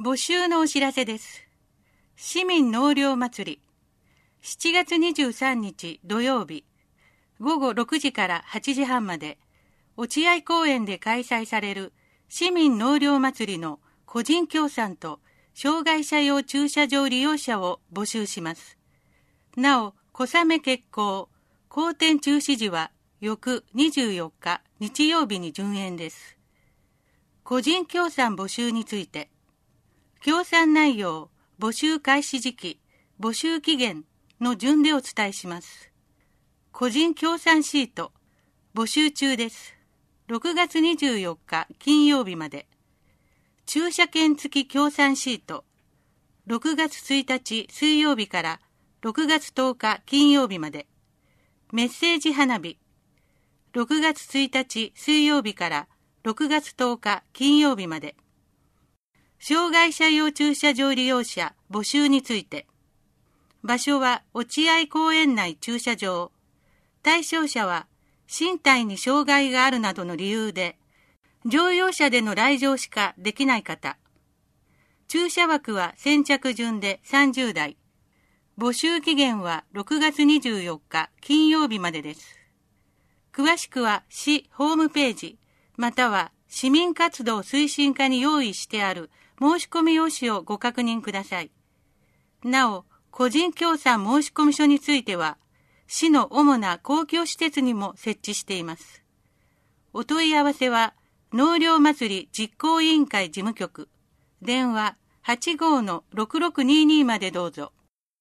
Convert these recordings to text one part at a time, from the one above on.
募集のお知らせです。市民納涼祭り、7月23日土曜日、午後6時から8時半まで、落合公園で開催される市民納涼祭りの個人協賛と障害者用駐車場利用者を募集します。なお、小雨決行、公展中止時は翌24日日曜日に順延です。個人協賛募集について、協賛内容、募集開始時期、募集期限の順でお伝えします。個人協賛シート、募集中です。6月24日金曜日まで。駐車券付き協賛シート、6月1日水曜日から6月10日金曜日まで。メッセージ花火、6月1日水曜日から6月10日金曜日まで。障害者用駐車場利用者募集について、場所は落合公園内駐車場。対象者は身体に障害があるなどの理由で乗用車での来場しかできない方。駐車枠は先着順で30台。募集期限は6月24日金曜日までです。詳しくは市ホームページまたは市民活動推進課に用意してある申し込み用紙をご確認ください。なお、個人協賛申込書については、市の主な公共施設にも設置しています。お問い合わせは、納涼祭り実行委員会事務局、電話 85-6622 までどうぞ。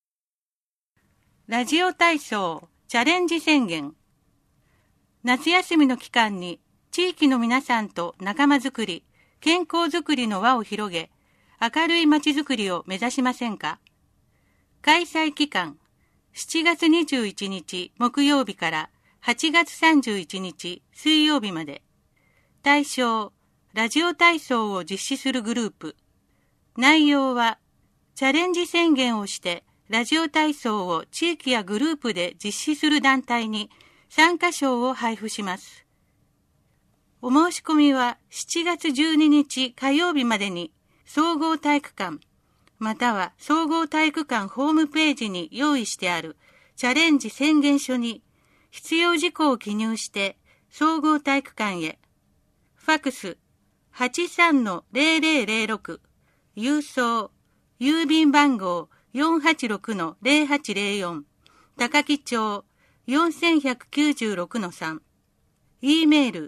ラジオ体操チャレンジ宣言。夏休みの期間に地域の皆さんと仲間づくり、健康づくりの輪を広げ、明るいまちづくりを目指しませんか？開催期間、7月21日木曜日から8月31日水曜日まで。対象、ラジオ体操を実施するグループ。内容は、チャレンジ宣言をしてラジオ体操を地域やグループで実施する団体に参加賞を配布します。お申し込みは7月12日火曜日までに総合体育館または総合体育館ホームページに用意してあるチャレンジ宣言書に必要事項を記入して総合体育館へ。ファクス 83-0006 郵送郵便番号 486-0804 高木町 4196-3 E メール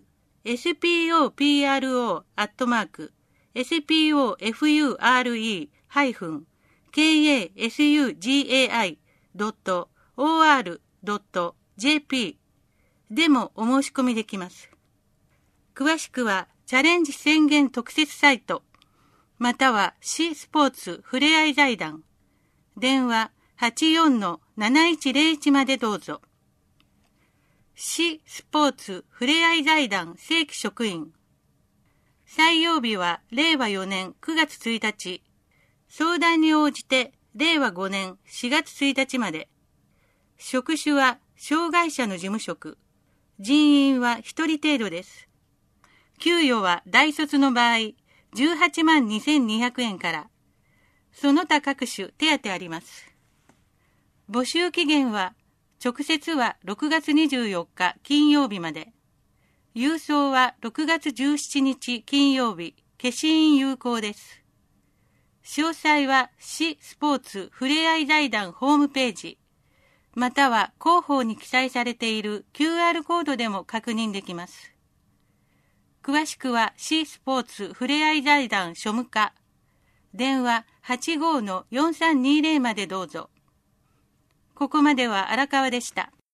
sporo-spor-kasugai.or.jp でもお申し込みできます。詳しくはチャレンジ宣言特設サイトまたは市スポーツふれあい財団電話 84-7101 までどうぞ。市スポーツふれあい財団正規職員。採用日は令和4年9月1日。相談に応じて令和5年4月1日まで。職種は障害者の事務職。人員は1人程度です。給与は大卒の場合18万2200円から。その他各種手当あります。募集期限は直接は6月24日金曜日まで。郵送は6月17日金曜日、消印有効です。詳細は市スポーツふれあい財団ホームページ、または広報に記載されている QR コードでも確認できます。詳しくは市スポーツふれあい財団庶務課、電話 85-4320 までどうぞ。ここまでは荒川でした。